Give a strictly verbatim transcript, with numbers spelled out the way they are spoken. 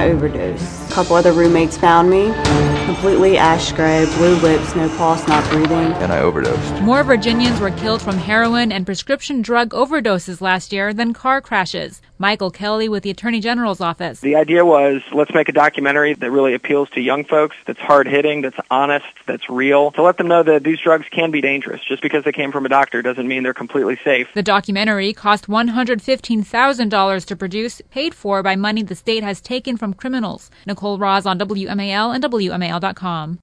I overdosed. A couple other roommates found me. Completely ash gray, blue lips, no pulse, not breathing. And I overdosed. More Virginians were killed from heroin and prescription drug overdoses last year than car crashes. Michael Kelly with the Attorney General's office. The idea was, let's make a documentary that really appeals to young folks, that's hard-hitting, that's honest, that's real, to let them know that these drugs can be dangerous. Just because they came from a doctor doesn't mean they're completely safe. The documentary cost one hundred fifteen thousand dollars to produce, paid for by money the state has taken from criminals. Nicole Roz on W M A L and W M A L dot com.